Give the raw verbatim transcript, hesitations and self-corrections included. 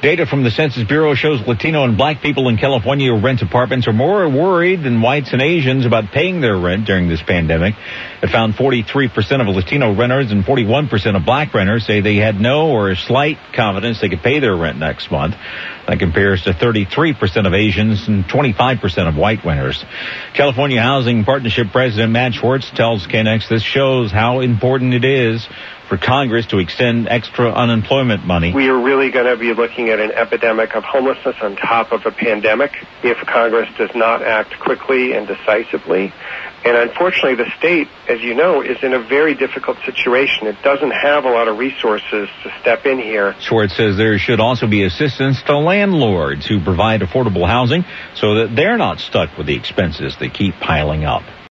Data from the Census Bureau shows Latino and black people in California who rent apartments are more worried than whites and Asians about paying their rent during this pandemic. It found forty-three percent of Latino renters and forty-one percent of black renters say they had no or slight confidence they could pay their rent next month. That compares to thirty-three percent of Asians and twenty-five percent of white renters. California Housing Partnership President Matt Schwartz tells K N X this shows how important it is for Congress to extend extra unemployment money. We are really going to be looking at an epidemic of homelessness on top of a pandemic if Congress does not act quickly and decisively. And unfortunately, the state, as you know, is in a very difficult situation. It doesn't have a lot of resources to step in here. Schwartz says there should also be assistance to landlords who provide affordable housing so that they're not stuck with the expenses that keep piling up.